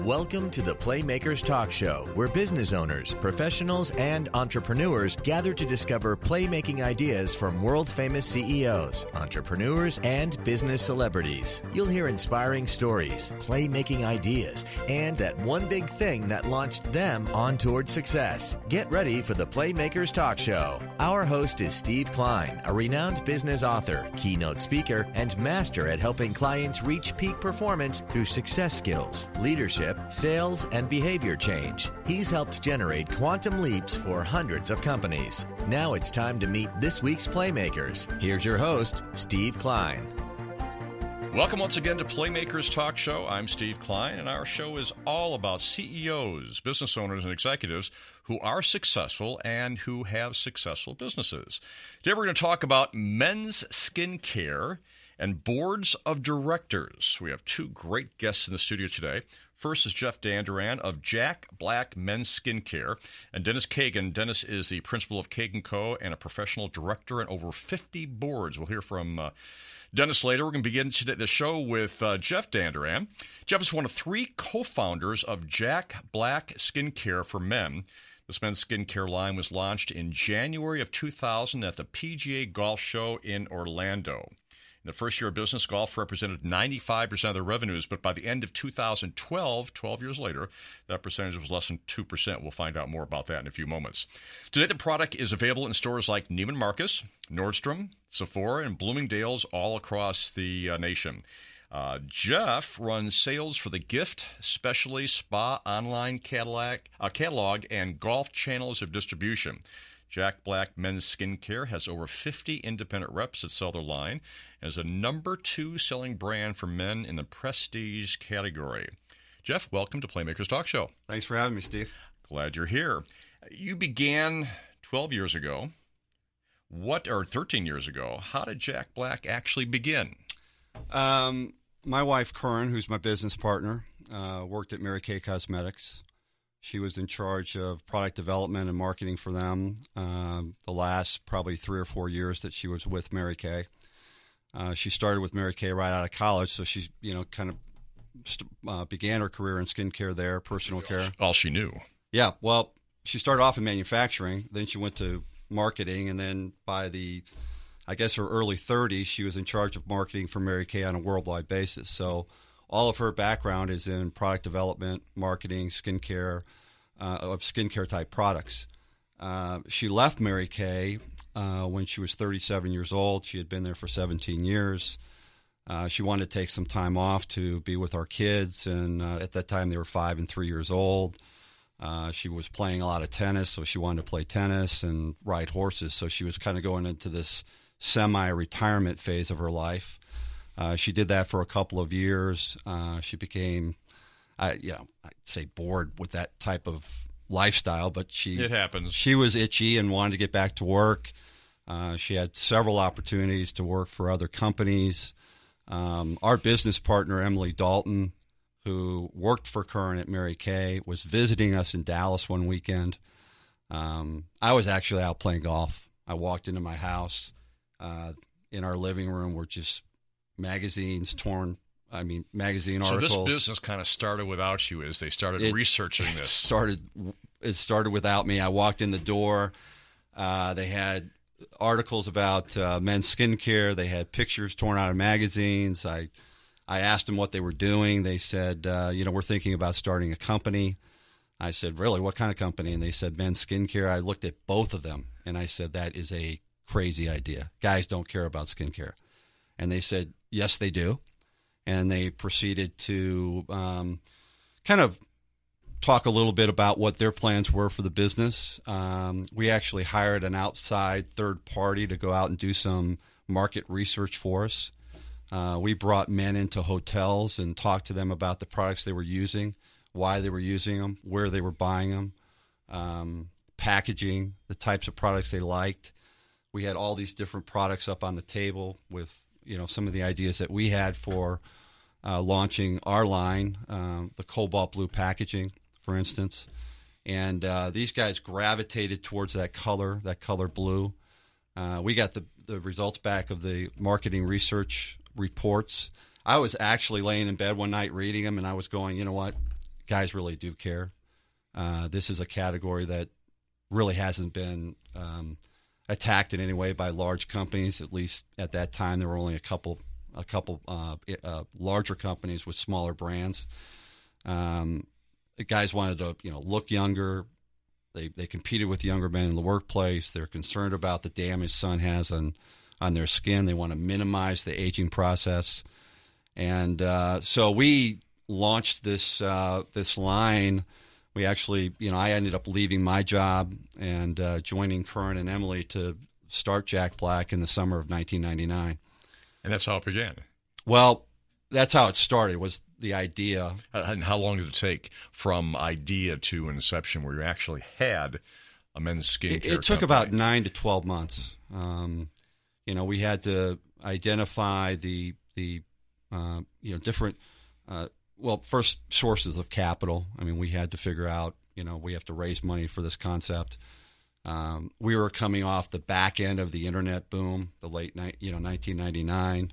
Welcome to the Playmakers Talk Show, where business owners, professionals, and entrepreneurs gather to discover playmaking ideas from world-famous CEOs, entrepreneurs, and business celebrities. You'll hear inspiring stories, playmaking ideas, and that one big thing that launched them on toward success. Get ready for the Playmakers Talk Show. Our host is Steve Klein, a renowned business author, keynote speaker, and master at helping clients reach peak performance through success skills, leadership, sales, and behavior change. He's helped generate quantum leaps for hundreds of companies. Now it's time to meet this week's Playmakers. Here's your host, Steve Klein. Welcome once again to Playmakers Talk Show. I'm Steve Klein, and our show is all about CEOs, business owners, and executives who are successful and who have successful businesses. Today we're going to talk about men's skincare and boards of directors. We have two great guests in the studio today. First is Jeff Danduran of Jack Black Men's Skincare, and Dennis Kagan. Dennis is the principal of Kagan Co. and a professional director in over 50 boards. We'll hear from Dennis later. We're going to begin the show with Jeff Danduran. Jeff is one of three co-founders of Jack Black Skincare for Men. This men's skincare line was launched in January of 2000 at the PGA Golf Show in Orlando. In the first year of business, golf represented 95% of their revenues, but by the end of 2012, 12 years later, that percentage was less than 2%. We'll find out more about that in a few moments. Today, the product is available in stores like Neiman Marcus, Nordstrom, Sephora, and Bloomingdale's all across the nation. Jeff runs sales for the gift, specialty, spa, online catalog, and golf channels of distribution. Jack Black Men's Skincare has over 50 independent reps that sell their line and is the number 2 selling brand for men in the prestige category. Jeff, welcome to Playmakers Talk Show. Thanks for having me, Steve. Glad you're here. You began 12 years ago. 13 years ago. How did Jack Black actually begin? My wife, Curran, who's my business partner, worked at Mary Kay Cosmetics. She was in charge of product development and marketing for them the last probably 3 or 4 years that she was with Mary Kay. She started with Mary Kay right out of college, so she's kind of began her career in skincare there, personal care. All she knew. Yeah, well, she started off in manufacturing, then she went to marketing, and then by her early 30s, she was in charge of marketing for Mary Kay on a worldwide basis. So all of her background is in product development, marketing, skincare, of skincare-type products. She left Mary Kay when she was 37 years old. She had been there for 17 years. She wanted to take some time off to be with our kids, and at that time they were 5 and 3 years old. She was playing a lot of tennis, so she wanted to play tennis and ride horses. So she was kind of going into this semi-retirement phase of her life. She did that for a couple of years. She became, I'd say bored with that type of lifestyle, but it happens. She was itchy and wanted to get back to work. She had several opportunities to work for other companies. Our business partner, Emily Dalton, who worked for Curran at Mary Kay, was visiting us in Dallas one weekend. I was actually out playing golf. I walked into my house. In our living room were just magazine articles. So this business kind of started without you as they started researching this. It started without me. I walked in the door. They had articles about men's skincare. They had pictures torn out of magazines. I asked them what they were doing. They said, we're thinking about starting a company. I said, really, what kind of company? And they said, men's skincare. I looked at both of them, and I said, that is a crazy idea. Guys don't care about skincare. And they said, yes, they do. And they proceeded to kind of talk a little bit about what their plans were for the business. We actually hired an outside third party to go out and do some market research for us. We brought men into hotels and talked to them about the products they were using, why they were using them, where they were buying them, packaging, the types of products they liked. We had all these different products up on the table with some of the ideas that we had for launching our line, the cobalt blue packaging, for instance. And these guys gravitated towards that color blue. We got the results back of the marketing research reports. I was actually laying in bed one night reading them, and I was going, you know what? guys really do care. This is a category that really hasn't been attacked in any way by large companies. At least at that time, there were only a couple larger companies with smaller brands. The guys wanted to, look younger. They competed with younger men in the workplace. They're concerned about the damage sun has on their skin. They want to minimize the aging process. And so we launched this line. We actually, I ended up leaving my job and joining Curran and Emily to start Jack Black in the summer of 1999. And that's how it began. Well, that's how it started, was the idea. And how long did it take from idea to inception where you actually had a men's skincare It took company? about 9 to 12 months. We had to identify the different, first sources of capital. I mean, we had to figure out, we have to raise money for this concept. We were coming off the back end of the internet boom, the late 1999.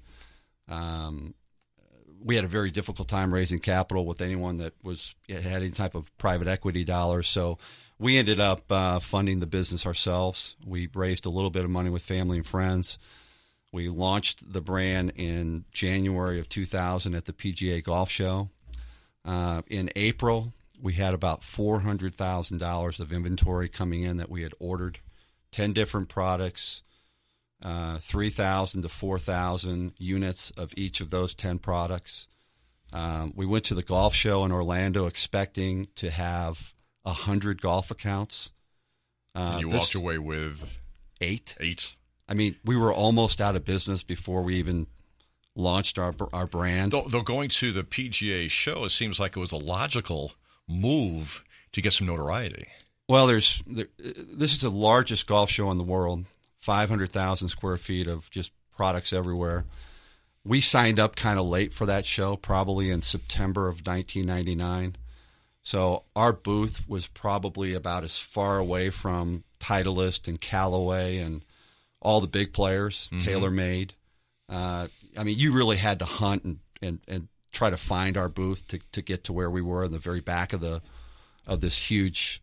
We had a very difficult time raising capital with anyone that had any type of private equity dollars. So we ended up funding the business ourselves. We raised a little bit of money with family and friends. We launched the brand in January of 2000 at the PGA Golf Show. In April, we had about $400,000 of inventory coming in that we had ordered, 10 different products, 3,000 to 4,000 units of each of those 10 products. We went to the golf show in Orlando expecting to have 100 golf accounts. And you walked away with 8. 8. I mean, we were almost out of business before we even launched our brand. Though going to the PGA show, it seems like it was a logical move to get some notoriety. Well, this is the largest golf show in the world, 500,000 square feet of just products everywhere. We signed up kind of late for that show, probably in September of 1999. So our booth was probably about as far away from Titleist and Callaway and all the big players, TaylorMade. I mean, you really had to hunt and try to find our booth to get to where we were in the very back of this huge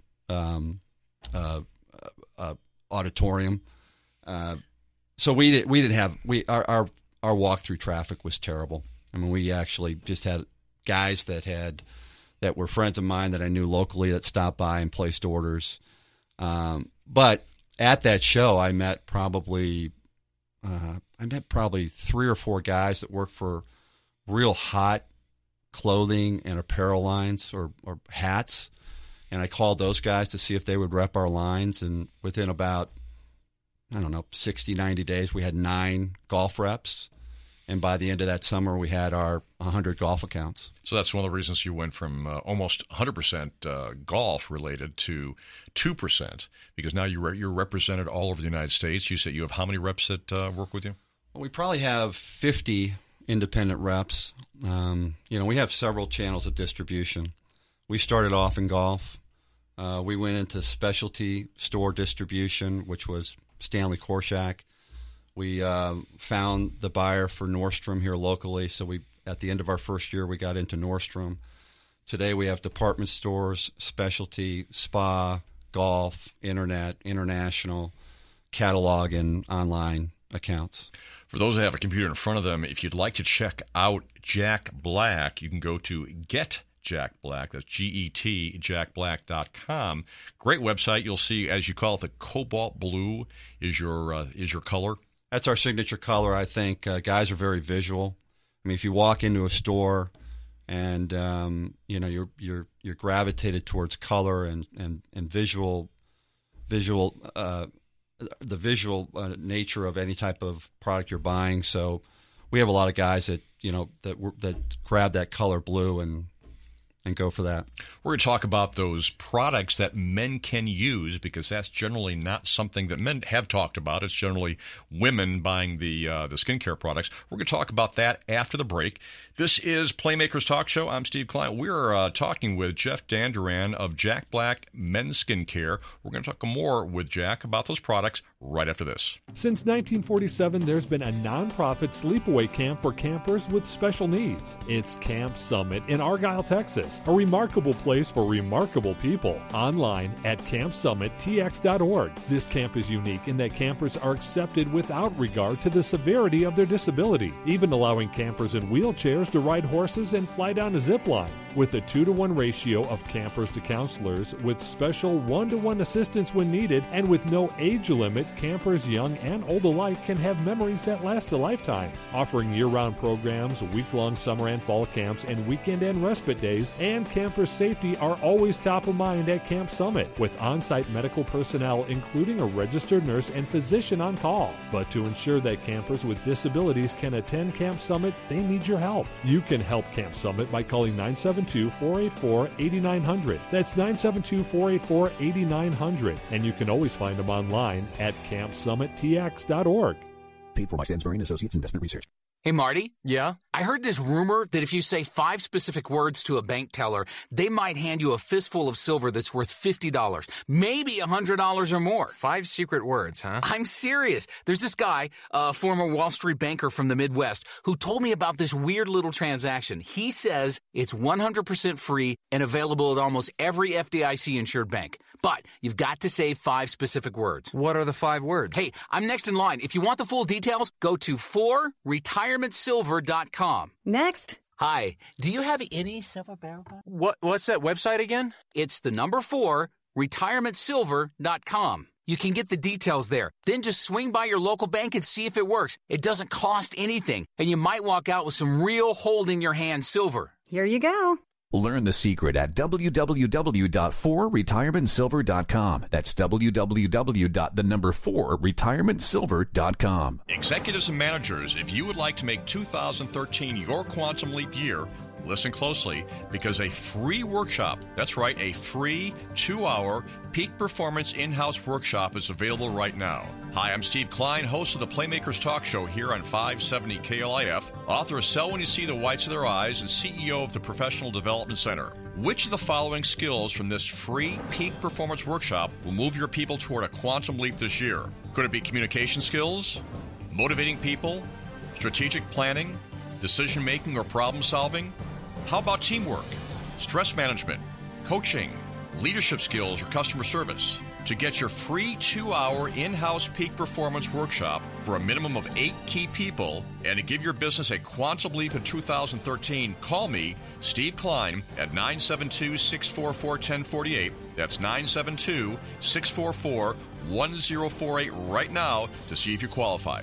auditorium. So we didn't have our walkthrough traffic was terrible. I mean, we actually just had guys that were friends of mine that I knew locally that stopped by and placed orders. But at that show, I met probably 3 or 4 guys that worked for real hot clothing and apparel lines or hats. And I called those guys to see if they would rep our lines. And within about, 60, 90 days, we had 9 golf reps. And by the end of that summer, we had our 100 golf accounts. So that's one of the reasons you went from almost 100% golf related to 2%, because now you're represented all over the United States. You said you have how many reps that work with you? Well, we probably have 50 independent reps. We have several channels of distribution. We started off in golf. We went into specialty store distribution, which was Stanley Korshak. We found the buyer for Nordstrom here locally, so at the end of our first year, we got into Nordstrom. Today, we have department stores, specialty, spa, golf, internet, international, catalog, and online accounts. For those that have a computer in front of them, if you'd like to check out Jack Black, you can go to Get Jack Black. That's GET, jackblack.com. Great website. You'll see, as you call it, the cobalt blue is your color. That's our signature color, I think. Guys are very visual. I mean, if you walk into a store and you're gravitated towards color and visual the visual nature of any type of product you're buying. So we have a lot of guys that grab that color blue and go for that. We're going to talk about those products that men can use, because that's generally not something that men have talked about. It's generally women buying the skincare products. We're going to talk about that after the break. This is Playmakers Talk Show. I'm Steve Klein. We're talking with Jeff Danduran of Jack Black Men's Skincare. We're going to talk more with Jack about those products right after this. Since 1947, there's been a nonprofit sleepaway camp for campers with special needs. It's Camp Summit in Argyle, Texas, a remarkable place for remarkable people. Online at campsummittx.org. This camp is unique in that campers are accepted without regard to the severity of their disability, even allowing campers in wheelchairs to ride horses and fly down a zip line. With a 2-to-1 ratio of campers to counselors, with special 1-to-1 assistance when needed, and with no age limit, campers young and old alike can have memories that last a lifetime. Offering year-round programs, week-long summer and fall camps, and weekend and respite days, and campers' safety are always top of mind at Camp Summit, with on-site medical personnel including a registered nurse and physician on call. But to ensure that campers with disabilities can attend Camp Summit, they need your help. You can help Camp Summit by calling 972-484-8900. That's 972-484-8900. And you can always find them online at campsummittx.org. Paid for by Stansbury & Associates Investment Research. Hey, Marty. Yeah? I heard this rumor that if you say 5 specific words to a bank teller, they might hand you a fistful of silver that's worth $50, maybe $100 or more. 5 secret words, huh? I'm serious. There's this guy, a former Wall Street banker from the Midwest, who told me about this weird little transaction. He says it's 100% free and available at almost every FDIC-insured bank. But you've got to say 5 specific words. What are the 5 words? Hey, I'm next in line. If you want the full details, go to 4retirementsilver.com. Next. Hi, do you have any silver barrel? What's that website again? It's the number 4, retirementsilver.com. You can get the details there. Then just swing by your local bank and see if it works. It doesn't cost anything, and you might walk out with some real hold-in-your-hand silver. Here you go. Learn the secret at www.4retirementsilver.com. That's www.4retirementsilver.com. Executives and managers, if you would like to make 2013 your quantum leap year, listen closely, because a free workshop, that's right, a free 2-hour peak performance in-house workshop is available right now. Hi, I'm Steve Klein, host of the Playmakers Talk Show here on 570 KLIF, author of Sell When You See the Whites of Their Eyes, and CEO of the Professional Development Center. Which of the following skills from this free peak performance workshop will move your people toward a quantum leap this year? Could it be communication skills, motivating people, strategic planning, decision-making or problem-solving? How about teamwork, stress management, coaching, leadership skills, or customer service? To get your free 2-hour in-house peak performance workshop for a minimum of 8 key people and to give your business a quantum leap in 2013, call me, Steve Klein, at 972-644-1048. That's 972-644-1048 right now to see if you qualify.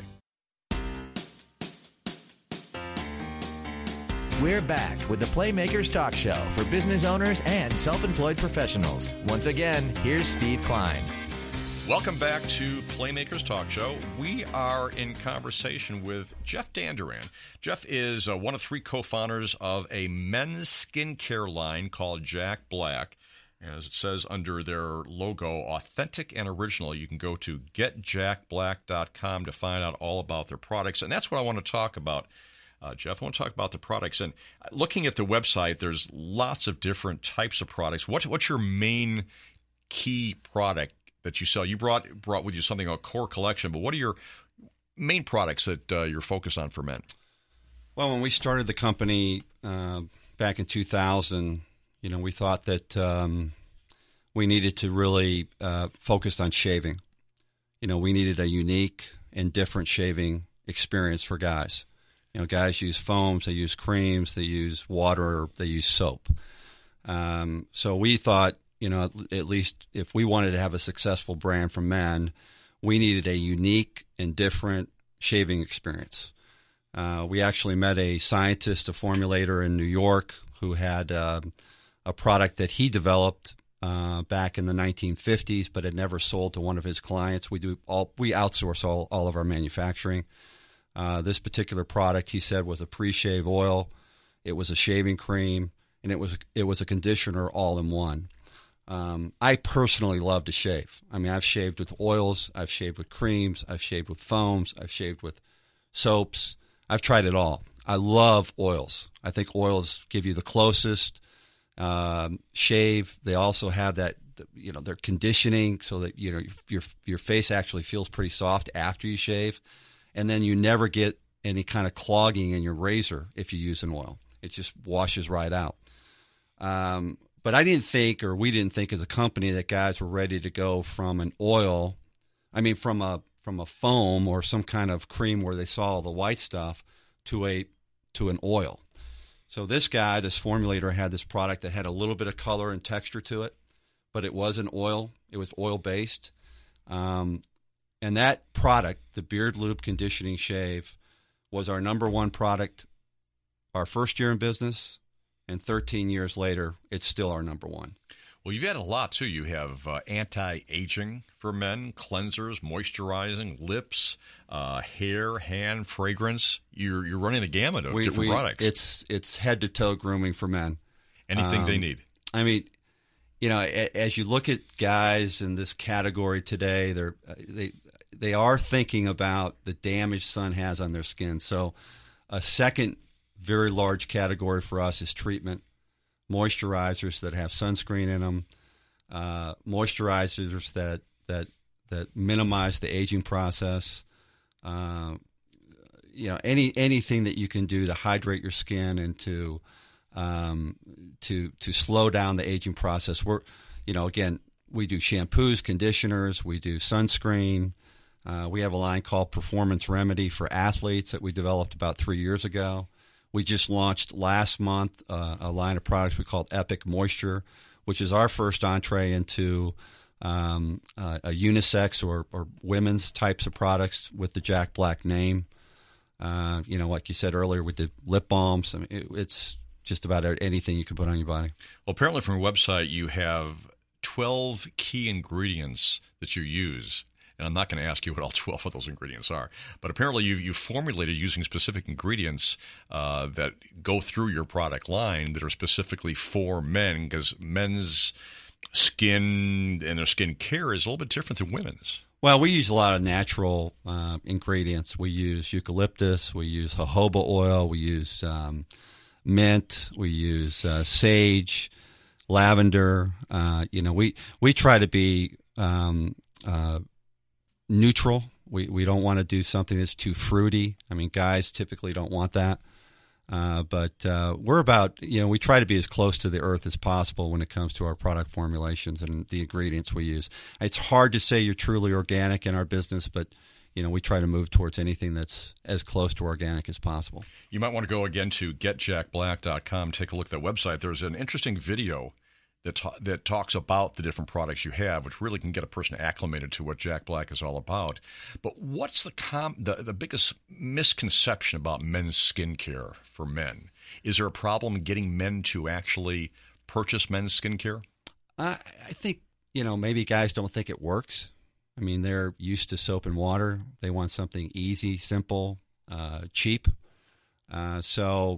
We're back with the Playmakers Talk Show for business owners and self-employed professionals. Once again, here's Steve Klein. Welcome back to Playmakers Talk Show. We are in conversation with Jeff Danduran. Jeff is one of 3 co-founders of a men's skincare line called Jack Black. As it says under their logo, authentic and original. You can go to getjackblack.com to find out all about their products. And that's what I want to talk about. Jeff, I want to talk about the products. And looking at the website, there's lots of different types of products. What's your main key product that you sell? You brought with you something called Core Collection, but what are your main products that you're focused on for men? Well, when we started the company back in 2000, we thought that we needed to really focus on shaving. We needed a unique and different shaving experience for guys. Guys use foams, they use creams, they use water, they use soap. So we thought, at least if we wanted to have a successful brand for men, we needed a unique and different shaving experience. We actually met a scientist, a formulator in New York who had a product that he developed back in the 1950s, but had never sold to one of his clients. We outsource all of our manufacturing. This particular product, he said, was a pre-shave oil. It was a shaving cream, and it was a conditioner all in one. I personally love to shave. I mean, I've shaved with oils, I've shaved with creams, I've shaved with foams, I've shaved with soaps. I've tried it all. I love oils. I think oils give you the closest shave. They also have that, they're conditioning so that, your face actually feels pretty soft after you shave. And then you never get any kind of clogging in your razor if you use an oil. It just washes right out. But we didn't think as a company that guys were ready to go from an oil, from a foam or some kind of cream where they saw all the white stuff to an oil. So this formulator had this product that had a little bit of color and texture to it, but it was an oil. It was oil-based. And that product, the Beard Lube Conditioning Shave, was our number one product our first year in business, and 13 years later, it's still our number one. Well, you've added a lot, too. You have anti-aging for men, cleansers, moisturizing, lips, hair, hand, fragrance. You're running the gamut of different products. It's head-to-toe grooming for men. Anything they need. As you look at guys in this category today, they are thinking about the damage sun has on their skin. So a second very large category for us is treatment. Moisturizers that have sunscreen in them, moisturizers that minimize the aging process. Anything that you can do to hydrate your skin and to slow down the aging process. We do shampoos, conditioners, we do sunscreen. We have a line called Performance Remedy for athletes that we developed about 3 years ago. We just launched last month a line of products we called Epic Moisture, which is our first entree into a unisex or women's types of products with the Jack Black name. Like you said earlier, we did lip balms. It's just about anything you can put on your body. Well, apparently from your website, you have 12 key ingredients that you use. And I'm not going to ask you what all 12 of those ingredients are. But apparently you've formulated using specific ingredients that go through your product line that are specifically for men, because men's skin and their skin care is a little bit different than women's. Well, we use a lot of natural ingredients. We use eucalyptus. We use jojoba oil. We use mint. We use sage, lavender. We try to be neutral. We don't want to do something that's too fruity. Guys typically don't want that. But we're about, we try to be as close to the earth as possible when it comes to our product formulations and the ingredients we use. It's hard to say you're truly organic in our business, but, we try to move towards anything that's as close to organic as possible. You might want to go again to getjackblack.com, take a look at that website. There's an interesting video that talks about the different products you have, which really can get a person acclimated to what Jack Black is all about. But what's the biggest misconception about men's skincare for men? Is there a problem getting men to actually purchase men's skincare? I think, maybe guys don't think it works. They're used to soap and water. They want something easy, simple, cheap. So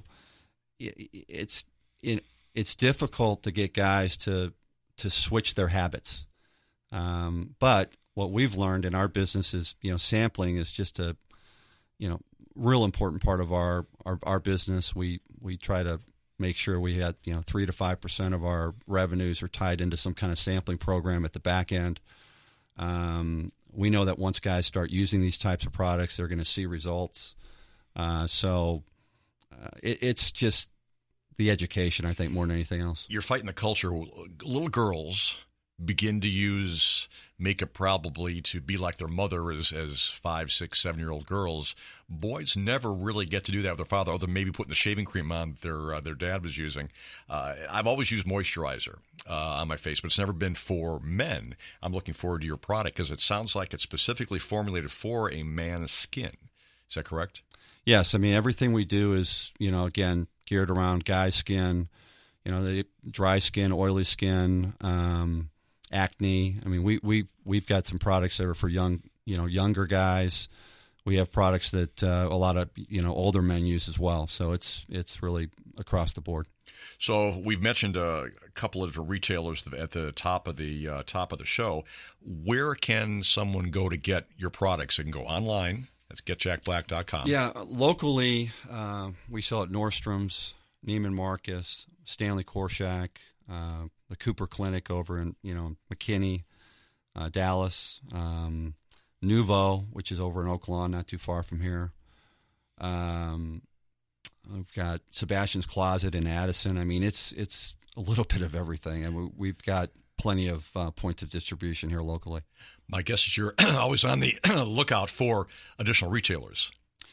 it's difficult to get guys to switch their habits. But what we've learned in our business is, sampling is just a, real important part of our business. We try to make sure we had, 3 to 5% of our revenues are tied into some kind of sampling program at the back end. We know that once guys start using these types of products, they're going to see results. It's just the education, I think, more than anything else. You're fighting the culture. Little girls begin to use makeup probably to be like their mother as 5, 6, 7-year-old girls. Boys never really get to do that with their father, other than maybe putting the shaving cream on their dad was using. I've always used moisturizer on my face, but it's never been for men. I'm looking forward to your product because it sounds like it's specifically formulated for a man's skin. Is that correct? Yes. Everything we do is, again, geared around guy's skin, the dry skin, oily skin, acne. We've got some products that are for younger guys. We have products that a lot of older men use as well. So it's really across the board. So we've mentioned a couple of retailers at the top of the show. Where can someone go to get your products? They can go online. That's getjackblack.com. Yeah, locally we sell at Nordstrom's, Neiman Marcus, Stanley Korshak, the Cooper Clinic over in McKinney, Dallas, Nuvo, which is over in Oak Lawn, not too far from here. We've got Sebastian's Closet in Addison. I mean, it's a little bit of everything, and we've got plenty of points of distribution here locally. My guess is you're always on the lookout for additional retailers.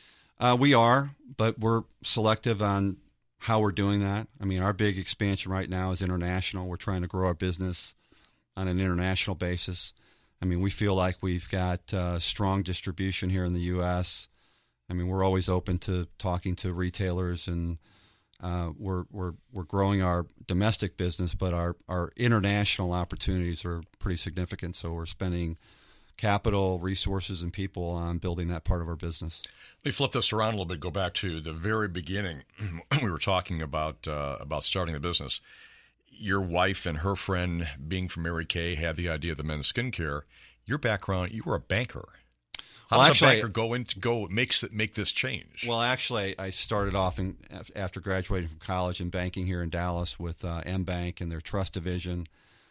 We are, but we're selective on how we're doing that. I mean, our big expansion right now is international. We're trying to grow our business on an international basis. I mean, we feel like we've got strong distribution here in the U.S. I mean, we're always open to talking to retailers, and we're growing our domestic business, but our international opportunities are pretty significant. So we're spending capital, resources, and people on building that part of our business. Let me flip this around a little bit, go back to the very beginning. We were talking about starting the business. Your wife and her friend, being from Mary Kay, had the idea of the men's skincare. Your background, you were a banker. How does a banker make this change? Well, actually, I started off after graduating from college in banking here in Dallas with MBank and their trust division.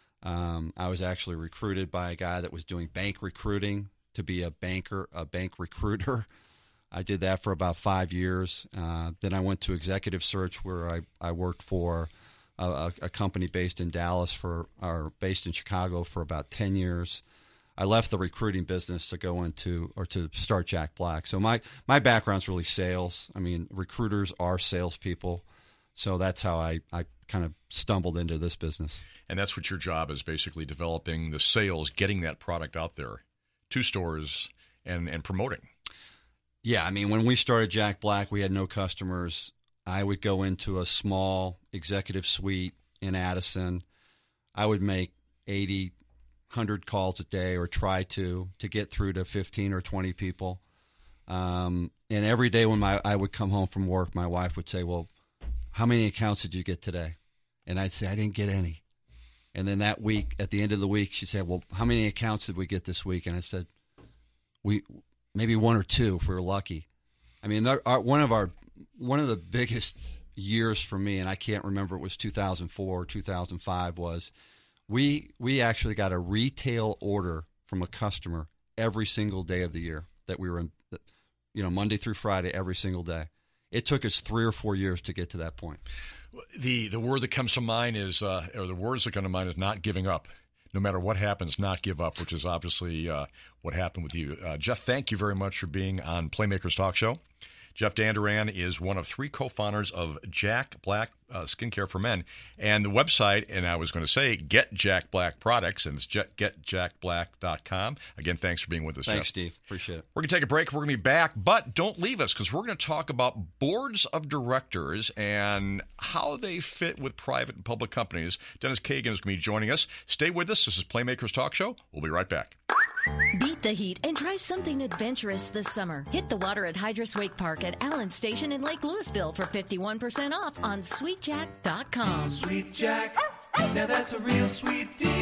I was actually recruited by a guy that was doing bank recruiting to be a bank recruiter. I did that for about 5 years. Then I went to executive search, where I worked for a company based in Dallas based in Chicago for about 10 years. I left the recruiting business to go into or to start Jack Black. So my background's really sales. I mean, recruiters are salespeople. So that's how I kind of stumbled into this business. And that's what your job is, basically developing the sales, getting that product out there to stores and promoting. Yeah, I mean, when we started Jack Black, we had no customers. I would go into a small executive suite in Addison. I would make 80, 100 calls a day, or try to get through to 15 or 20 people. And every day when I would come home from work, my wife would say, well, how many accounts did you get today? And I'd say, I didn't get any. And then that week, at the end of the week, she'd say, well, how many accounts did we get this week? And I said, maybe one or two if we were lucky. I mean, one of the biggest years for me, and I can't remember, it was 2004 or 2005, was we actually got a retail order from a customer every single day of the year that we were in, Monday through Friday, every single day. It took us 3 or 4 years to get to that point. The word that comes to mind is, or the words that come to mind is not giving up. No matter what happens, not give up, which is obviously what happened with you. Jeff, thank you very much for being on Playmakers Talk Show. Jeff Danduran is one of 3 co-founders of Jack Black Skincare for Men. And the website, and I was going to say, Get Jack Black Products, and it's getjackblack.com. Again, thanks for being with us, Thanks, Jeff. Steve. Appreciate it. We're going to take a break. We're going to be back, but don't leave us, because we're going to talk about boards of directors and how they fit with private and public companies. Dennis Kagan is going to be joining us. Stay with us. This is Playmakers Talk Show. We'll be right back. Beat the heat and try something adventurous this summer. Hit the water at Hydrus Wake Park at Allen Station in Lake Louisville for 51% off on SweetJack.com. Sweet Jack, now that's a real sweet deal.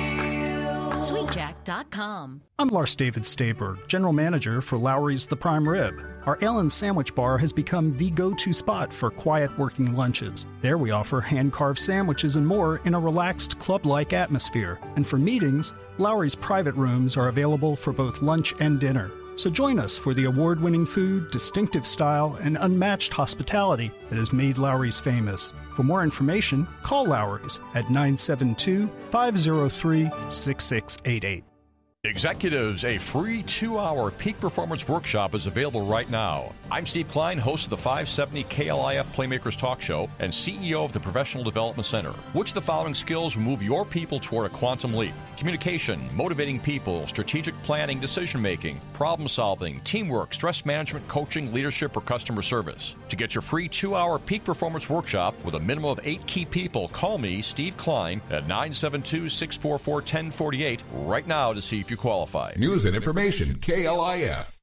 SweetJack.com. I'm Lars David Staberg, General Manager for Lowry's The Prime Rib. Our Ale and Sandwich Bar has become the go-to spot for quiet working lunches. There we offer hand-carved sandwiches and more in a relaxed, club-like atmosphere. And for meetings, Lowry's private rooms are available for both lunch and dinner. So join us for the award-winning food, distinctive style, and unmatched hospitality that has made Lowry's famous. For more information, call Lowry's at 972-503-6688. Executives, a free 2-hour peak performance workshop is available right now. I'm Steve Klein, host of the 570 KLIF Playmakers Talk Show and CEO of the Professional Development Center. Which of the following skills will move your people toward a quantum leap? Communication, motivating people, strategic planning, decision-making, problem-solving, teamwork, stress management, coaching, leadership, or customer service. To get your free 2-hour peak performance workshop with a minimum of 8 key people, call me, Steve Klein, at 972-644-1048 right now to see if you qualify. News and information, KLIF.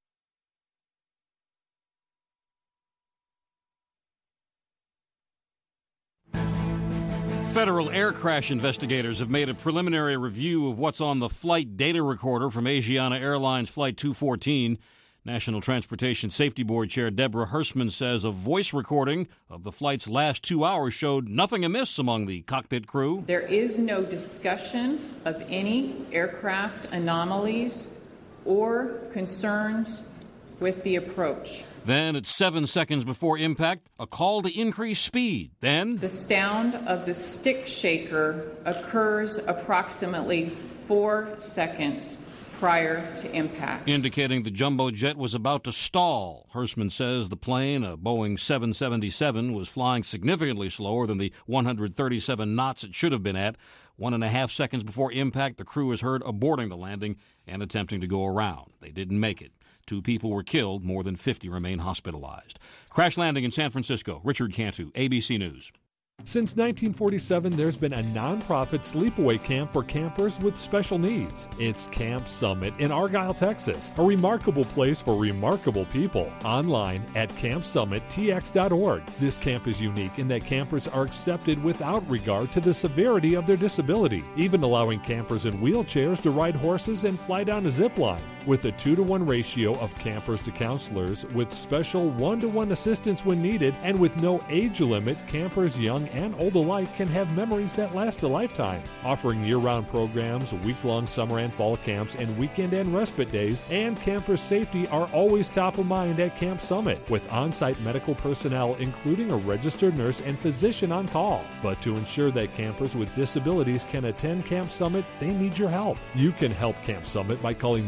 Federal air crash investigators have made a preliminary review of what's on the flight data recorder from Asiana Airlines Flight 214. National Transportation Safety Board Chair Deborah Hersman says a voice recording of the flight's last 2 hours showed nothing amiss among the cockpit crew. There is no discussion of any aircraft anomalies or concerns with the approach. Then, at 7 seconds before impact, a call to increase speed. Then, the sound of the stick shaker occurs approximately 4 seconds prior to impact, indicating the jumbo jet was about to stall. Hersman says the plane, a Boeing 777, was flying significantly slower than the 137 knots it should have been at. 1.5 seconds before impact, the crew was heard aborting the landing and attempting to go around. They didn't make it. 2 people were killed. More than 50 remain hospitalized. Crash landing in San Francisco. Richard Cantu, ABC News. Since 1947, there's been a nonprofit sleepaway camp for campers with special needs. It's Camp Summit in Argyle, Texas, a remarkable place for remarkable people. Online at campsummittx.org. This camp is unique in that campers are accepted without regard to the severity of their disability, even allowing campers in wheelchairs to ride horses and fly down a zip line. With a 2-to-1 ratio of campers to counselors, with special 1-to-1 assistance when needed, and with no age limit, campers young and old alike can have memories that last a lifetime. Offering year-round programs, week-long summer and fall camps, and weekend and respite days, and campers' safety are always top of mind at Camp Summit, with on-site medical personnel, including a registered nurse and physician on call. But to ensure that campers with disabilities can attend Camp Summit, they need your help. You can help Camp Summit by calling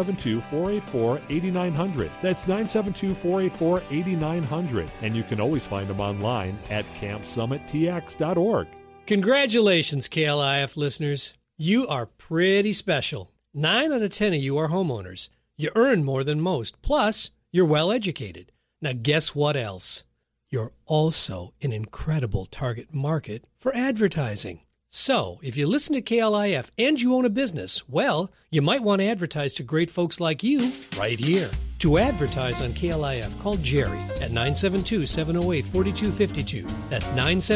972-484-8900. That's 972-484-8900. And you can always find them online at campsummittx.org. Congratulations, KLIF listeners. You are pretty special. 9 out of 10 of you are homeowners. You earn more than most. Plus, you're well educated. Now guess what else? You're also an incredible target market for advertising. So, if you listen to KLIF and you own a business, well, you might want to advertise to great folks like you right here. To advertise on KLIF, call Jerry at 972-708-4252. That's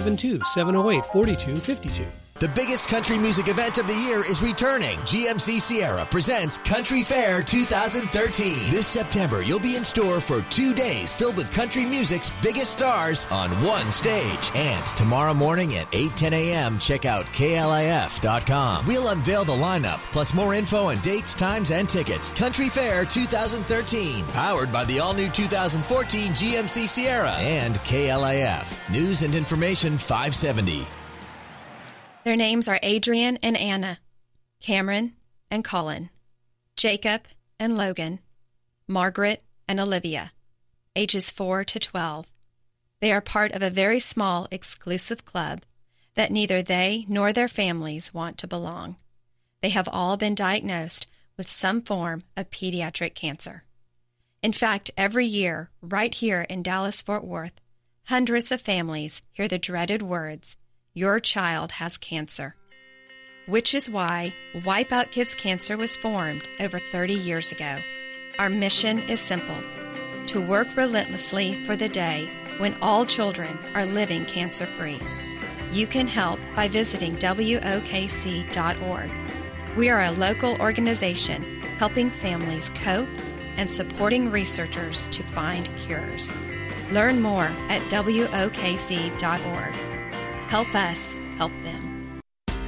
972-708-4252. The biggest country music event of the year is returning. GMC Sierra presents Country Fair 2013. This September, you'll be in store for 2 days filled with country music's biggest stars on one stage. And tomorrow morning at 8:10 a.m., check out KLIF.com. We'll unveil the lineup, plus more info on dates, times, and tickets. Country Fair 2013, powered by the all-new 2014 GMC Sierra and KLIF. News and Information 570. Their names are Adrian and Anna, Cameron and Colin, Jacob and Logan, Margaret and Olivia, ages 4 to 12. They are part of a very small, exclusive club that neither they nor their families want to belong. They have all been diagnosed with some form of pediatric cancer. In fact, every year, right here in Dallas-Fort Worth, hundreds of families hear the dreaded words, "Your child has cancer," which is why Wipe Out Kids Cancer was formed over 30 years ago. Our mission is simple: to work relentlessly for the day when all children are living cancer-free. You can help by visiting WOKC.org. We are a local organization helping families cope and supporting researchers to find cures. Learn more at WOKC.org. Help us help them.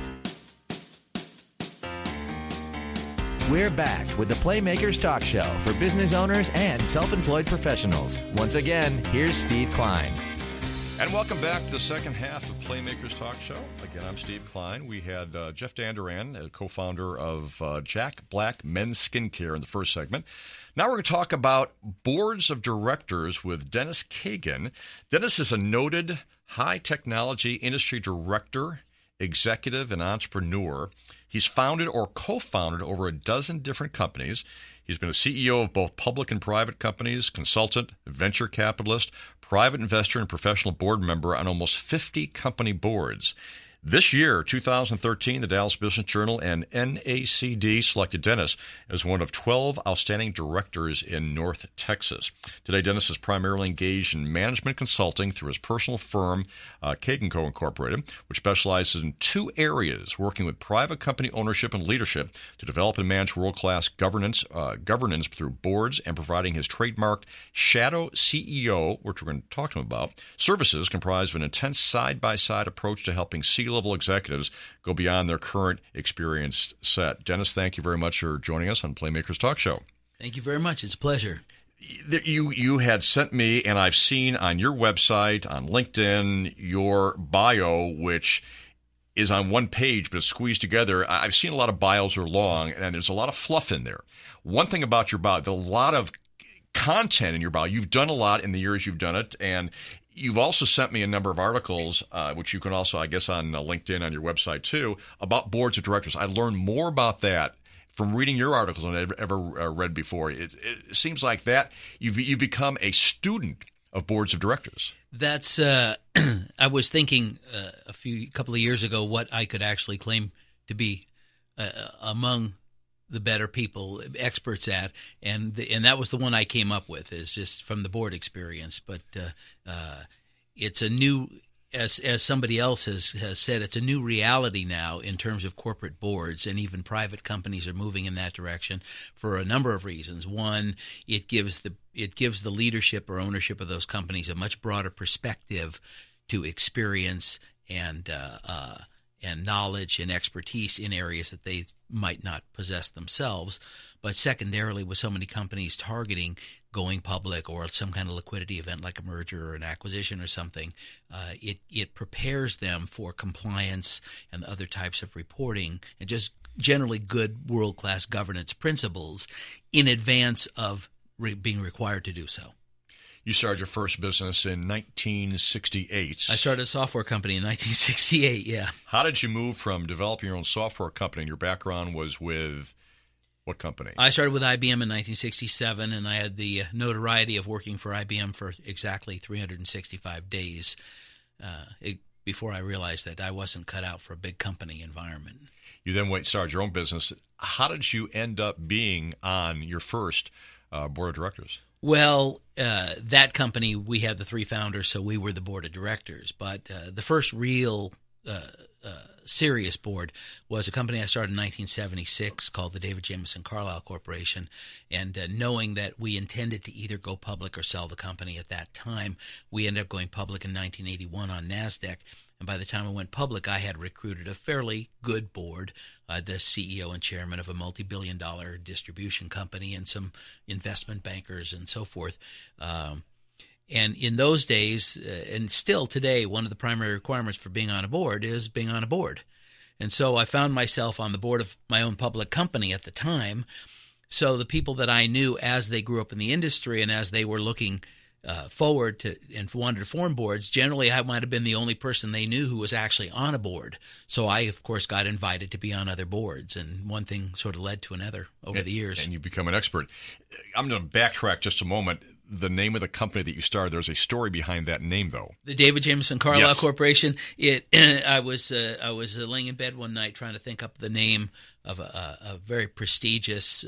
We're back with the Playmakers Talk Show for business owners and self-employed professionals. Once again, here's Steve Klein. And welcome back to the second half of Playmakers Talk Show. Again, I'm Steve Klein. We had Jeff Danduran, co-founder of Jack Black Men's Skincare in the first segment. Now we're going to talk about boards of directors with Dennis Kagan. Dennis is a noted high-technology industry director, executive, and entrepreneur. He's founded or co-founded over a dozen different companies. He's been a CEO of both public and private companies, consultant, venture capitalist, private investor, and professional board member on almost 50 company boards. This year, 2013, the Dallas Business Journal and NACD selected Dennis as one of 12 outstanding directors in North Texas. Today, Dennis is primarily engaged in management consulting through his personal firm, Kagan Co. Incorporated, which specializes in two areas, working with private company ownership and leadership to develop and manage world-class governance through boards, and providing his trademarked Shadow CEO, which we're going to talk to him about, services comprised of an intense side-by-side approach to helping C-level executives go beyond their current experience set. Dennis, thank you very much for joining us on Playmakers Talk Show. Thank you very much. It's a pleasure. You had sent me, and I've seen on your website, on LinkedIn, your bio, which is on one page but it's squeezed together. I've seen a lot of bios are long, and there's a lot of fluff in there. One thing about your bio, there's a lot of content in your bio. You've done a lot in the years you've done it, and you've also sent me a number of articles, which you can also, I guess, on LinkedIn, on your website too, about boards of directors. I learned more about that from reading your articles than I've ever read before. It seems like that you've become a student of boards of directors. That's I was thinking a couple of years ago what I could actually claim to be among the better people, experts at, and that was the one I came up with, is just from the board experience. But it's a new, as somebody else has said, it's a new reality now in terms of corporate boards, and even private companies are moving in that direction for a number of reasons. One, it gives the leadership or ownership of those companies a much broader perspective to experience and knowledge and expertise in areas that they might not possess themselves. But secondarily, with so many companies targeting going public or some kind of liquidity event like a merger or an acquisition or something, it prepares them for compliance and other types of reporting and just generally good world-class governance principles in advance of being required to do so. You started your first business in 1968. I started a software company in 1968, yeah. How did you move from developing your own software company, and your background was with what company? I started with IBM in 1967, and I had the notoriety of working for IBM for exactly 365 days before I realized that I wasn't cut out for a big company environment. You then started your own business. How did you end up being on your first board of directors? Well, that company, we had the three founders, so we were the board of directors. But the first real serious board was a company I started in 1976 called the David Jameson Carlyle Corporation. And knowing that we intended to either go public or sell the company at that time, we ended up going public in 1981 on NASDAQ. And by the time I went public, I had recruited a fairly good board, the CEO and chairman of a multi-billion-dollar distribution company and some investment bankers and so forth. And in those days, and still today, one of the primary requirements for being on a board is being on a board. And so I found myself on the board of my own public company at the time. So the people that I knew as they grew up in the industry and as they were looking forward to and wanted to form boards, generally I might have been the only person they knew who was actually on a board. So I, of course, got invited to be on other boards, and one thing sort of led to another over the years. And you become an expert. I'm going to backtrack just a moment. The name of the company that you started, there's a story behind that name, though. The David Jameson Carlyle Yes. Corporation. I was laying in bed one night trying to think up the name of a very prestigious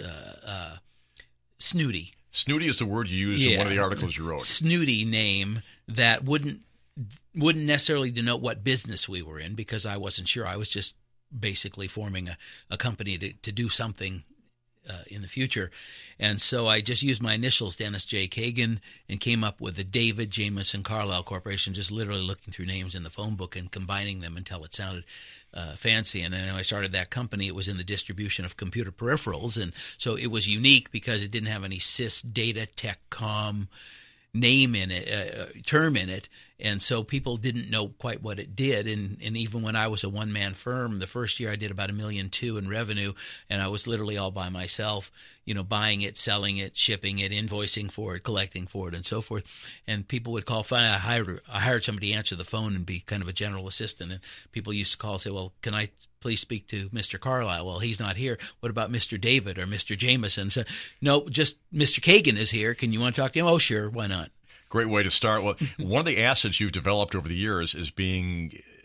snooty. Snooty is the word you used in one of the articles you wrote. Snooty name that wouldn't necessarily denote what business we were in, because I wasn't sure. I was just basically forming a company to do something in the future. And so I just used my initials, Dennis J. Kagan, and came up with the David Jameson Carlyle Corporation, just literally looking through names in the phone book and combining them until it sounded fancy. And then when I started that company, it was in the distribution of computer peripherals. And so it was unique because it didn't have any sys data tech com name in it, term in it. And so people didn't know quite what it did. And even when I was a one-man firm, the first year I did about $1.2 million in revenue, and I was literally all by myself, buying it, selling it, shipping it, invoicing for it, collecting for it, and so forth. And people would call. Finally, I hired somebody to answer the phone and be kind of a general assistant. And people used to call and say, well, can I please speak to Mr. Carlyle? Well, he's not here. What about Mr. David or Mr. Jameson? So, no, just Mr. Kagan is here. Can you want to talk to him? Oh, sure. Why not? Great way to start. Well, one of the assets you've developed over the years is being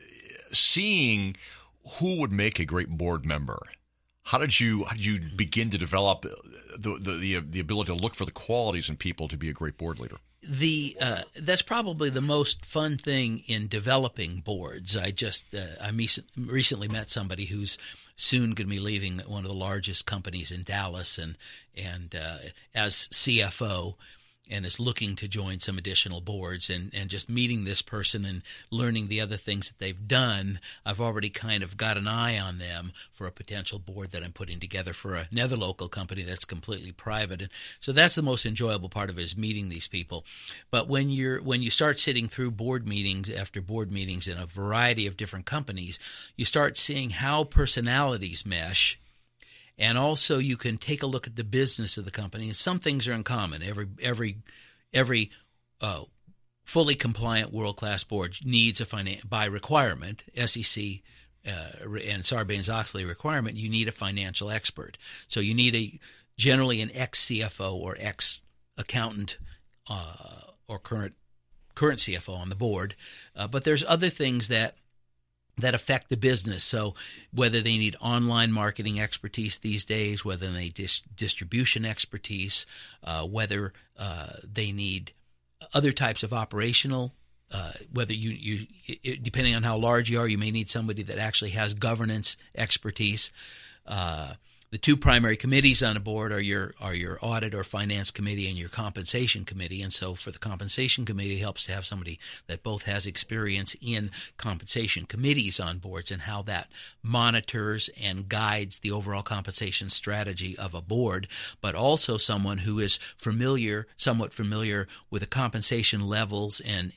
seeing who would make a great board member. How did you begin to develop the ability to look for the qualities in people to be a great board leader? That's probably the most fun thing in developing boards. I recently met somebody who's soon going to be leaving one of the largest companies in Dallas, and as CFO, and is looking to join some additional boards, and just meeting this person and learning the other things that they've done, I've already kind of got an eye on them for a potential board that I'm putting together for another local company that's completely private. And so that's the most enjoyable part of it, is meeting these people. But when you start sitting through board meetings after board meetings in a variety of different companies, you start seeing how personalities mesh. And also, you can take a look at the business of the company, and some things are in common. Every fully compliant world-class board needs by requirement, SEC and Sarbanes-Oxley requirement, you need a financial expert. So you need generally an ex-CFO or ex-accountant or current CFO on the board. But there's other things that affect the business. So whether they need online marketing expertise these days, whether they need distribution expertise, whether they need other types of operational, whether you depending on how large you are, you may need somebody that actually has governance expertise. The two primary committees on a board are your audit or finance committee and your compensation committee. And so for the compensation committee, it helps to have somebody that both has experience in compensation committees on boards and how that monitors and guides the overall compensation strategy of a board, but also someone who is somewhat familiar with the compensation levels and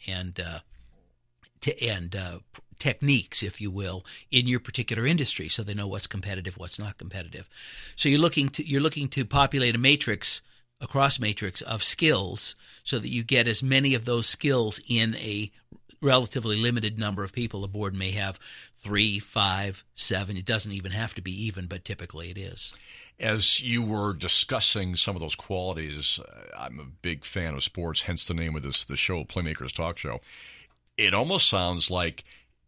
techniques, if you will, in your particular industry, so they know what's competitive, what's not competitive. So you're looking to populate a matrix, a cross matrix of skills, so that you get as many of those skills in a relatively limited number of people. A board may have 3, 5, 7. It doesn't even have to be even, but typically it is. As you were discussing some of those qualities, I'm a big fan of sports, hence the name of the show, Playmakers Talk Show. It almost sounds like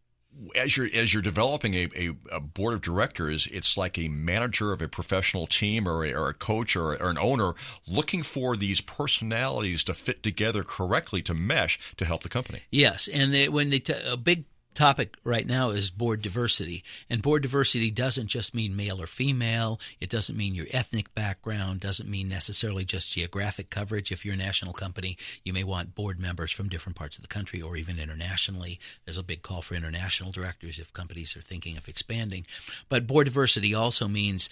as you're developing a board of directors, it's like a manager of a professional team or a coach or an owner looking for these personalities to fit together correctly, to mesh, to help the company. Yes, and a big topic right now is board diversity. And board diversity doesn't just mean male or female. It doesn't mean your ethnic background, doesn't mean necessarily just geographic coverage. If you're a national company, you may want board members from different parts of the country or even internationally. There's a big call for international directors if companies are thinking of expanding. But board diversity also means,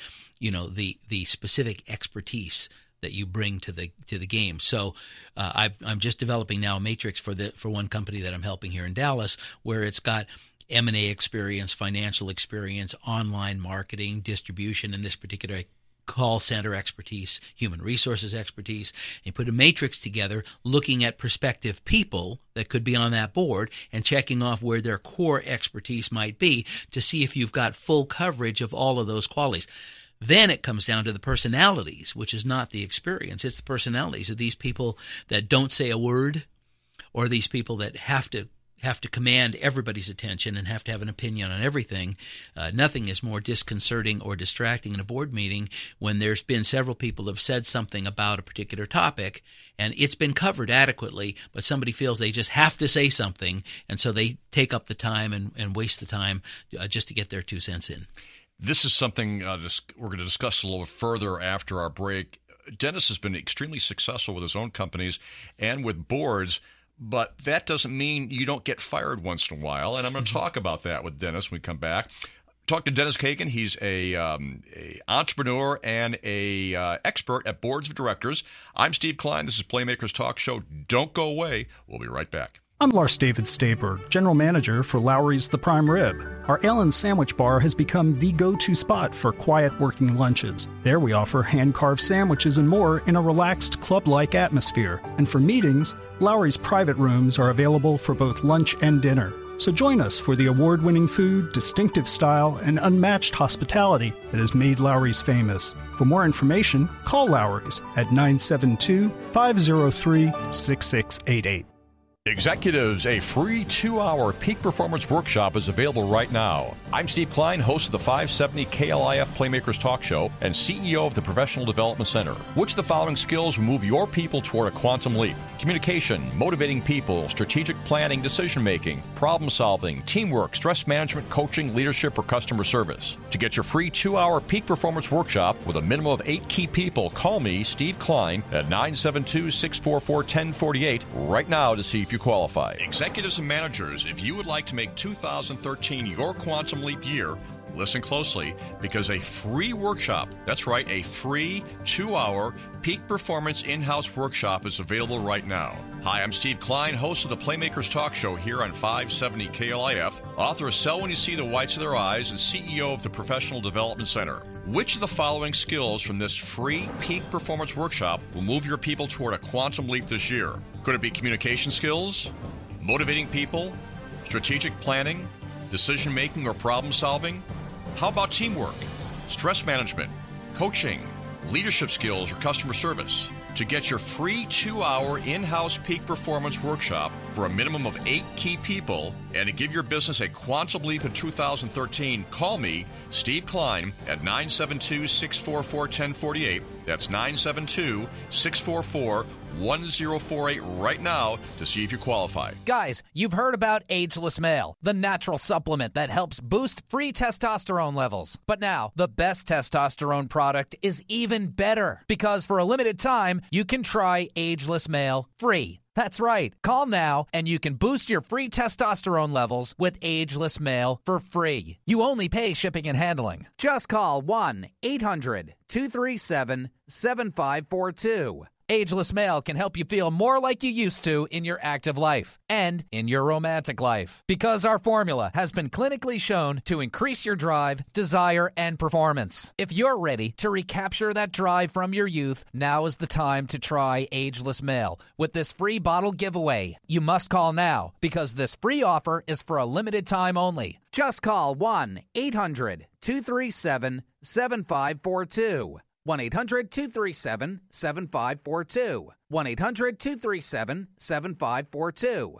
the specific expertise that you bring to the game. So I'm just developing now a matrix for one company that I'm helping here in Dallas, where it's got M&A experience, financial experience, online marketing, distribution, in this particular call center expertise, human resources expertise, and put a matrix together looking at prospective people that could be on that board and checking off where their core expertise might be to see if you've got full coverage of all of those qualities. Then it comes down to the personalities, which is not the experience. It's the personalities of these people that don't say a word, or these people that have to command everybody's attention and have to have an opinion on everything. Nothing is more disconcerting or distracting in a board meeting when there's been several people that have said something about a particular topic and it's been covered adequately, but somebody feels they just have to say something, and so they take up the time and waste the time just to get their 2 cents in. This is something we're going to discuss a little further after our break. Dennis has been extremely successful with his own companies and with boards, but that doesn't mean you don't get fired once in a while, and I'm going to talk about that with Dennis when we come back. Talk to Dennis Kagan. He's a entrepreneur and a expert at boards of directors. I'm Steve Klein. This is Playmakers Talk Show. Don't go away. We'll be right back. I'm Lars David Staberg, General Manager for Lowry's The Prime Rib. Our Ale and Sandwich Bar has become the go-to spot for quiet working lunches. There we offer hand-carved sandwiches and more in a relaxed, club-like atmosphere. And for meetings, Lowry's private rooms are available for both lunch and dinner. So join us for the award-winning food, distinctive style, and unmatched hospitality that has made Lowry's famous. For more information, call Lowry's at 972-503-6688. Executives, a free 2-hour peak performance workshop is available right now. I'm Steve Klein, host of the 570 KLIF Playmakers Talk Show and CEO of the Professional Development Center. Which of the following skills will move your people toward a quantum leap? Communication, motivating people, strategic planning, decision-making, problem-solving, teamwork, stress management, coaching, leadership, or customer service. To get your free 2-hour peak performance workshop with a minimum of 8 key people, call me, Steve Klein, at 972-644-1048 right now to see if you qualify. Executives and managers, if you would like to make 2013 your quantum leap year, listen closely, because a free workshop, that's right, a free 2-hour peak performance in-house workshop is available right now. Hi, I'm Steve Klein, host of the Playmakers Talk Show here on 570 KLIF, author of Sell When You See the Whites of Their Eyes, and CEO of the Professional Development Center. Which of the following skills from this free peak performance workshop will move your people toward a quantum leap this year? Could it be communication skills, motivating people, strategic planning, decision-making or problem-solving? How about teamwork, stress management, coaching, leadership skills, or customer service? To get your free 2-hour in-house peak performance workshop for a minimum of 8 key people and to give your business a quantum leap in 2013, call me, Steve Klein, at 972-644-1048. That's 972-644-1048 right now to see if you qualify. Guys, you've heard about Ageless Male, the natural supplement that helps boost free testosterone levels. But now, the best testosterone product is even better, because for a limited time, you can try Ageless Male free. That's right. Call now and you can boost your free testosterone levels with Ageless Male for free. You only pay shipping and handling. Just call 1-800-237-7542. Ageless Male can help you feel more like you used to in your active life and in your romantic life, because our formula has been clinically shown to increase your drive, desire, and performance. If you're ready to recapture that drive from your youth, now is the time to try Ageless Male with this free bottle giveaway. You must call now, because this free offer is for a limited time only. Just call 1-800-237-7542. 1-800-237-7542. 1-800-237-7542.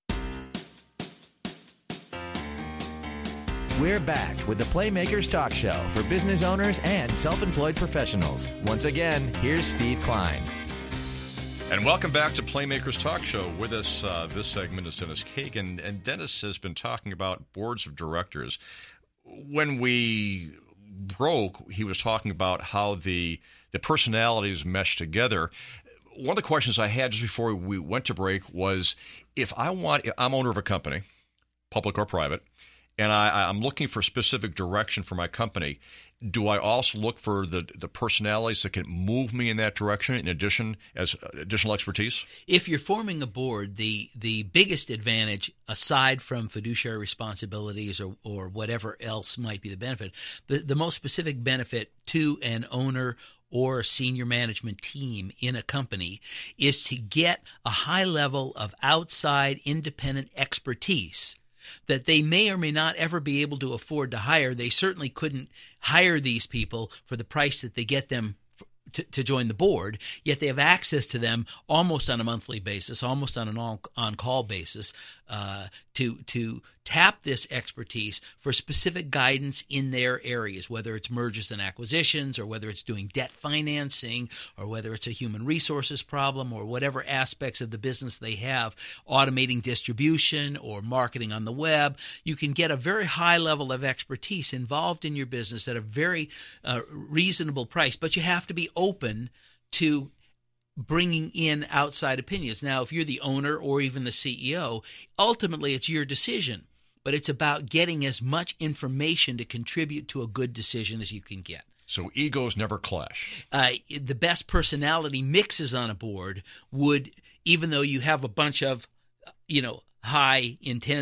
We're back with the Playmakers Talk Show for business owners and self-employed professionals. Once again, here's Steve Klein. And welcome back to Playmakers Talk Show. With us this segment is Dennis Kagan. And Dennis has been talking about boards of directors. When we broke, he was talking about how the personalities mesh together. One of the questions I had just before we went to break was, I'm owner of a company, public or private, and I'm looking for specific direction for my company. Do I also look for the personalities that can move me in that direction in addition as additional expertise? If you're forming a board, the biggest advantage, aside from fiduciary responsibilities or whatever else might be the benefit, the most specific benefit to an owner or senior management team in a company is to get a high level of outside independent expertise that they may or may not ever be able to afford to hire. They certainly couldn't hire these people for the price that they get them to join the board, yet they have access to them almost on a monthly basis, almost on an on-call basis, to tap this expertise for specific guidance in their areas, whether it's mergers and acquisitions, or whether it's doing debt financing, or whether it's a human resources problem, or whatever aspects of the business they have, automating distribution or marketing on the web. You can get a very high level of expertise involved in your business at a very reasonable price, but you have to be open to bringing in outside opinions. Now, if you're the owner or even the CEO, ultimately it's your decision, but it's about getting as much information to contribute to a good decision as you can get. So egos never clash. The best personality mixes on a board would, even though you have a bunch of, high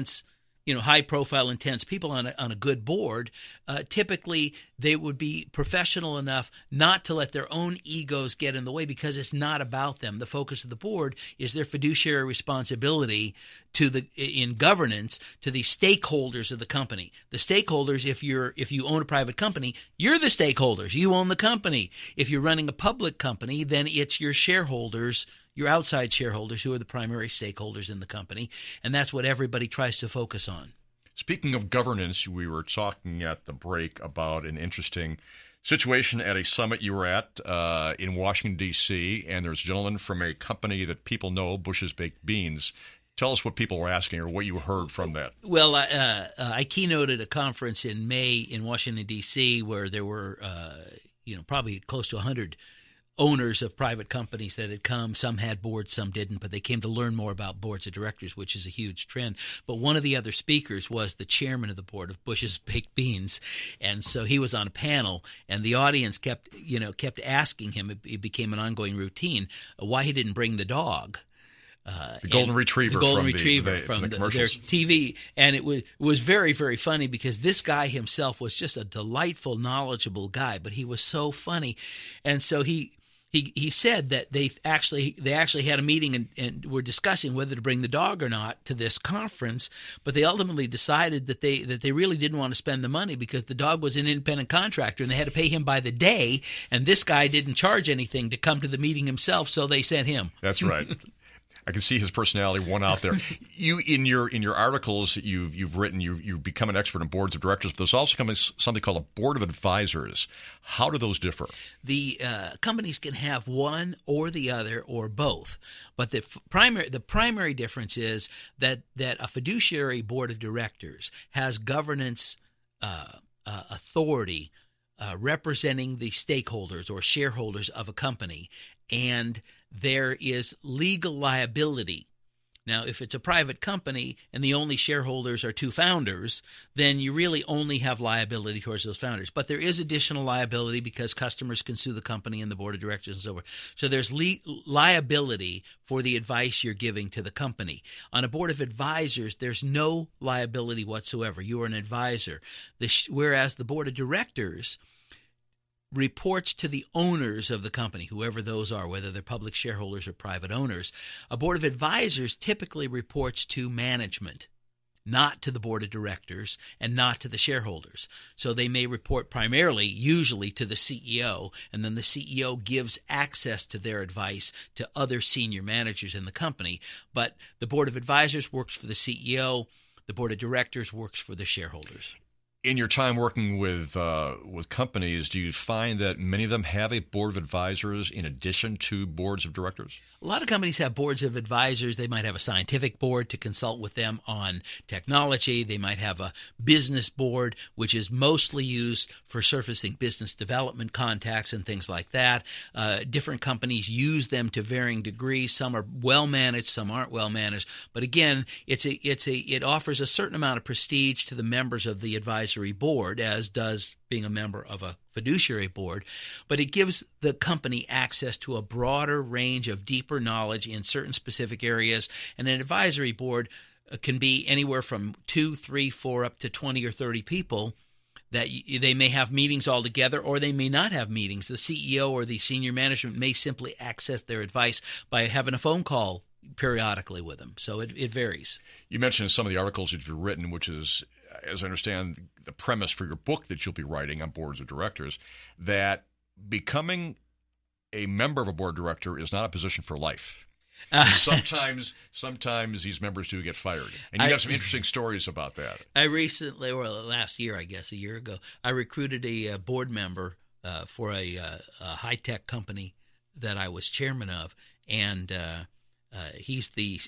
profile, intense people on a good board, typically they would be professional enough not to let their own egos get in the way, because it's not about them. The focus of the board is their fiduciary responsibility in governance to the stakeholders of the company. The stakeholders, if you own a private company, you're the stakeholders. You own the company. If you're running a public company, then it's your shareholders your outside shareholders who are the primary stakeholders in the company, and that's what everybody tries to focus on. Speaking of governance, we were talking at the break about an interesting situation at a summit you were at in Washington, D.C., and there's a gentleman from a company that people know, Bush's Baked Beans. Tell us what people were asking or what you heard from that. Well, I keynoted a conference in May in Washington, D.C., where there were probably close to 100 owners of private companies that had come. Some had boards, some didn't, but they came to learn more about boards of directors, which is a huge trend. But one of the other speakers was the chairman of the board of Bush's Baked Beans, and so he was on a panel, and the audience kept asking him. It became an ongoing routine why he didn't bring the dog. The golden retriever from the their TV, and it was very, very funny because this guy himself was just a delightful, knowledgeable guy, but he was so funny, and so he said that they actually had a meeting and were discussing whether to bring the dog or not to this conference, but they ultimately decided that they really didn't want to spend the money because the dog was an independent contractor and they had to pay him by the day, and this guy didn't charge anything to come to the meeting himself, so they sent him. That's right. I can see his personality won out there. You in your articles that you've written, you become an expert in boards of directors, but there's also something called a board of advisors. How do those differ? The companies can have one or the other or both, but the primary difference is that a fiduciary board of directors has governance authority representing the stakeholders or shareholders of a company, and there is legal liability. Now, if it's a private company and the only shareholders are two founders, then you really only have liability towards those founders. But there is additional liability because customers can sue the company and the board of directors and so forth. So there's liability for the advice you're giving to the company. On a board of advisors, there's no liability whatsoever. You are an advisor. Whereas the board of directors reports to the owners of the company, whoever those are, whether they're public shareholders or private owners. A board of advisors typically reports to management, not to the board of directors and not to the shareholders. So they may report usually to the CEO, and then the CEO gives access to their advice to other senior managers in the company. But the board of advisors works for the CEO. The board of directors works for the shareholders. In your time working with companies, do you find that many of them have a board of advisors in addition to boards of directors? A lot of companies have boards of advisors. They might have a scientific board to consult with them on technology. They might have a business board, which is mostly used for surfacing business development contacts and things like that. Different companies use them to varying degrees. Some are well managed, some aren't well managed. But again, it offers a certain amount of prestige to the members of the advisory board, as does being a member of a fiduciary board, but it gives the company access to a broader range of deeper knowledge in certain specific areas. And an advisory board can be anywhere from 2, 3, 4, up to 20 or 30 people that they may have meetings all together or they may not have meetings. The CEO or the senior management may simply access their advice by having a phone call periodically with them. So it varies. You mentioned some of the articles that you've written, which is, as I understand, the premise for your book that you'll be writing on boards of directors, that becoming a member of a board of director is not a position for life. Sometimes these members do get fired. And you have some interesting stories about that. I recently, or last year, I guess, a year ago, I recruited a board member for a high-tech company that I was chairman of, and he's the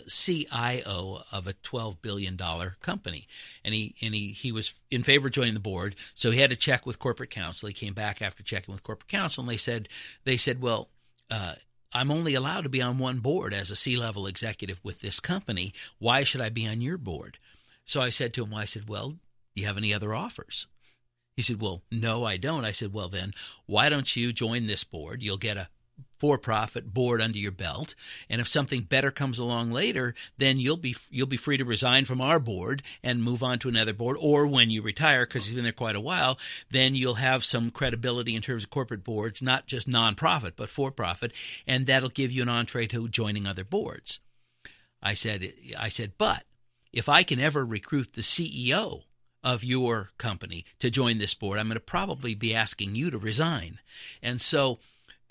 CIO of a $12 billion company, and he was in favor of joining the board. So he had to check with corporate counsel. He came back after checking with corporate counsel, and they said, well, I'm only allowed to be on one board as a C-level executive with this company. Why should I be on your board? So I said to him, well, do you have any other offers? He said, well, no, I don't. I said, well, then why don't you join this board? You'll get a for-profit board under your belt, and if something better comes along later, then you'll be free to resign from our board and move on to another board, or when you retire, because you've been there quite a while, then you'll have some credibility in terms of corporate boards, not just non-profit, but for-profit, and that'll give you an entree to joining other boards. I said, but if I can ever recruit the CEO of your company to join this board, I'm going to probably be asking you to resign. And so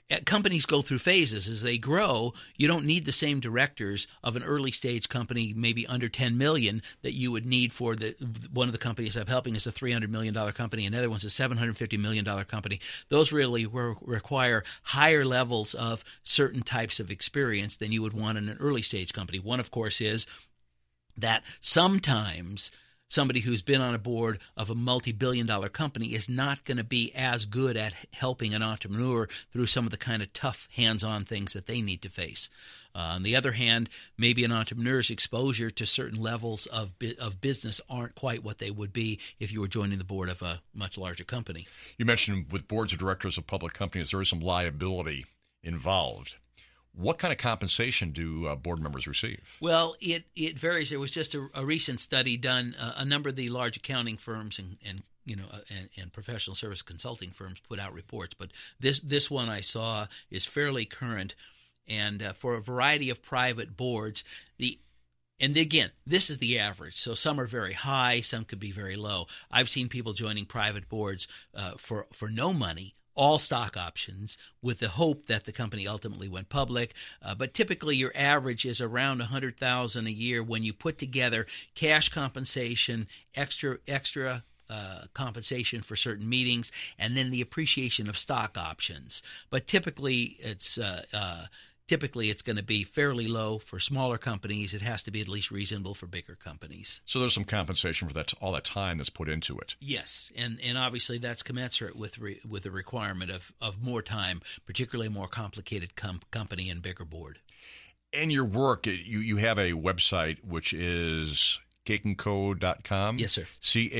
companies go through phases. As they grow, you don't need the same directors of an early stage company, maybe under $10 million, that you would need for one of the companies I'm helping is a $300 million company. Another one's a $750 million company. Those really require higher levels of certain types of experience than you would want in an early stage company. One, of course, is that sometimes somebody who's been on a board of a multi-billion-dollar company is not going to be as good at helping an entrepreneur through some of the kind of tough hands-on things that they need to face. On the other hand, maybe an entrepreneur's exposure to certain levels of business aren't quite what they would be if you were joining the board of a much larger company. You mentioned with boards of directors of public companies, there is some liability involved. What kind of compensation do board members receive? Well, it varies. There was just a recent study done. A number of the large accounting firms and professional service consulting firms put out reports, but this one I saw is fairly current. And for a variety of private boards, and again, this is the average. So some are very high, some could be very low. I've seen people joining private boards for no money, all stock options, with the hope that the company ultimately went public. But typically your average is around $100,000 a year when you put together cash compensation, extra compensation for certain meetings, and then the appreciation of stock options. But typically it's going to be fairly low for smaller companies. It has to be at least reasonable for bigger companies. So there's some compensation for all that time that's put into it. Yes, and obviously that's commensurate with the requirement of more time, particularly a more complicated company and bigger board. And your work, you have a website which is Caganco.com? Yes, sir.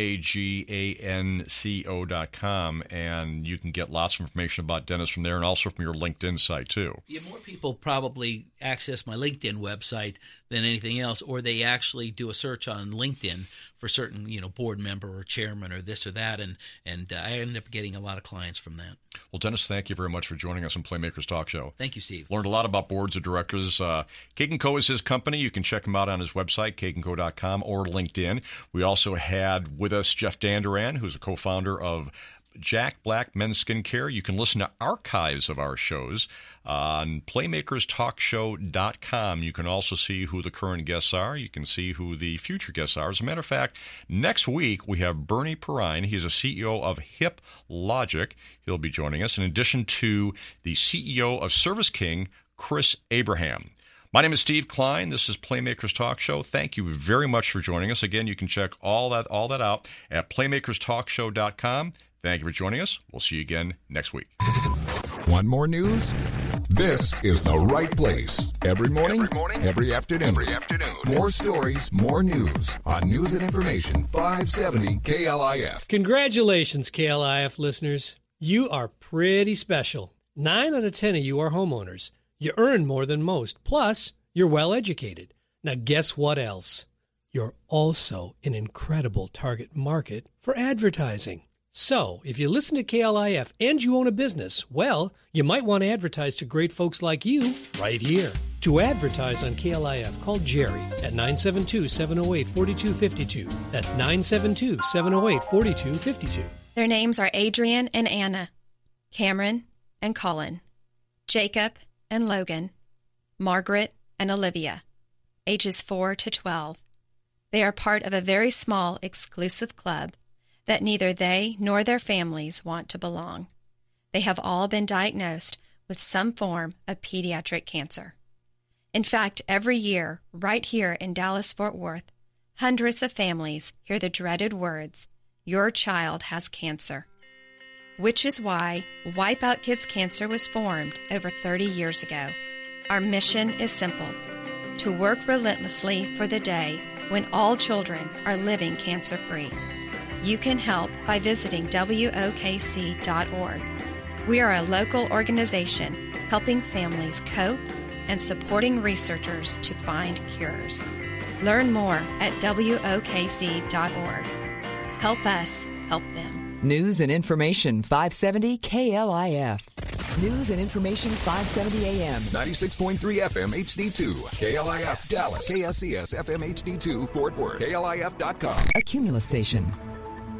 CAGANCO.com, and you can get lots of information about Dennis from there and also from your LinkedIn site, too. Yeah, more people probably access my LinkedIn website than anything else, or they actually do a search on LinkedIn for certain, board member or chairman or this or that, and I end up getting a lot of clients from that. Well, Dennis, thank you very much for joining us on Playmakers Talk Show. Thank you, Steve. Learned a lot about boards of directors. Caganco is his company. You can check him out on his website, Caganco.com, or LinkedIn. We also had with us Jeff Danduran, who's a co-founder of Jack Black Men's Skincare. You can listen to archives of our shows on playmakerstalkshow.com. You can also see who the current guests are. You can see who the future guests are. As a matter of fact, next week we have Bernie Perrine. He's a CEO of Hip Logic. He'll be joining us in addition to the CEO of Service King, Chris Abraham. My name is Steve Klein. This is Playmakers Talk Show. Thank you very much for joining us. Again, you can check all that out at playmakerstalkshow.com. Thank you for joining us. We'll see you again next week. Want more news? This is the right place. Every morning, every afternoon. More stories, more news on News and Information 570 KLIF. Congratulations, KLIF listeners. You are pretty special. 9 out of 10 of you are homeowners. You earn more than most. Plus, you're well educated. Now, guess what else? You're also an incredible target market for advertising. So, if you listen to KLIF and you own a business, well, you might want to advertise to great folks like you right here. To advertise on KLIF, call Jerry at 972-708-4252. That's 972-708-4252. Their names are Adrian and Anna, Cameron and Colin, Jacob and Logan, Margaret and Olivia, ages 4 to 12. They are part of a very small, exclusive club that neither they nor their families want to belong. They have all been diagnosed with some form of pediatric cancer. In fact, every year, right here in Dallas-Fort Worth, hundreds of families hear the dreaded words, "Your child has cancer," which is why Wipe Out Kids Cancer was formed over 30 years ago. Our mission is simple: to work relentlessly for the day when all children are living cancer-free. You can help by visiting WOKC.org. We are a local organization helping families cope and supporting researchers to find cures. Learn more at WOKC.org. Help us help them. News and Information 570 KLIF. News and Information 570 AM. 96.3 FM HD2. KLIF Dallas. KSCS FM HD2 Fort Worth. KLIF.com. A Cumulus station.